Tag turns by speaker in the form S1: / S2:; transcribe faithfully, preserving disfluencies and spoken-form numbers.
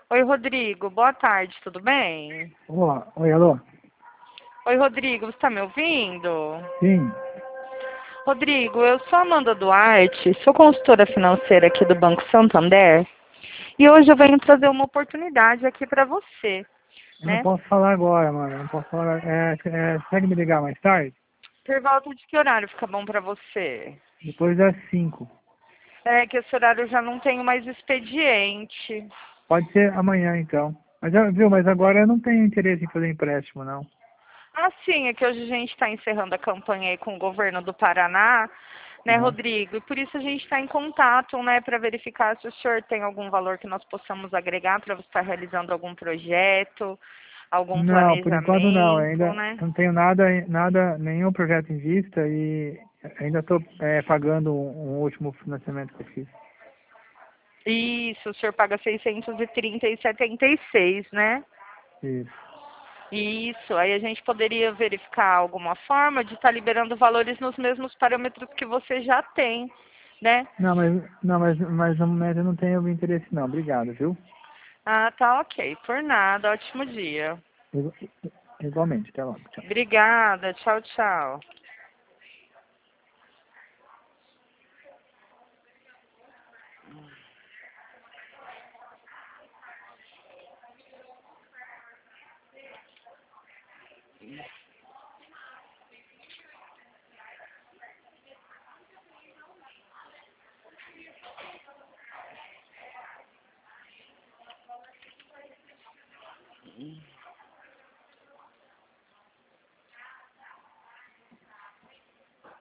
S1: Oi, Rodrigo. Boa tarde, tudo bem?
S2: Olá, oi, alô?
S1: Oi, Rodrigo, você está me ouvindo?
S2: Sim,
S1: Rodrigo, eu sou Amanda Duarte, sou consultora financeira aqui do Banco Santander e hoje eu venho trazer uma oportunidade aqui para você,
S2: eu não
S1: né?
S2: posso falar agora, mano, eu não posso falar, é, é, consegue me ligar mais tarde?
S1: Por volta de que horário fica bom para você?
S2: Depois das cinco.
S1: É que esse horário eu já não tenho mais expediente.
S2: Pode ser amanhã, então. Mas, ah, viu, mas agora eu não tenho interesse em fazer empréstimo, não.
S1: Ah, sim, é que hoje a gente está encerrando a campanha aí com o governo do Paraná, né,
S2: Aham.
S1: Rodrigo? E por isso a gente está em contato, né, para verificar se o senhor tem algum valor que nós possamos agregar para você estar realizando algum projeto, algum
S2: Não, por enquanto não, eu
S1: planejamento,
S2: ainda
S1: né?
S2: não tenho nada, nada, nenhum projeto em vista e ainda estou pagando um, um último financiamento que eu fiz.
S1: Isso, o senhor paga seiscentos e trinta e setenta e seis, né?
S2: Isso.
S1: Isso, aí a gente poderia verificar alguma forma de estar liberando valores nos mesmos parâmetros que você já tem, né?
S2: Não, mas, não, mas, mas no momento eu não tenho interesse não, obrigado, viu?
S1: Ah, tá ok. Por nada. Ótimo dia.
S2: Igu- Igualmente, até logo, tchau.
S1: Obrigada. Tchau, tchau.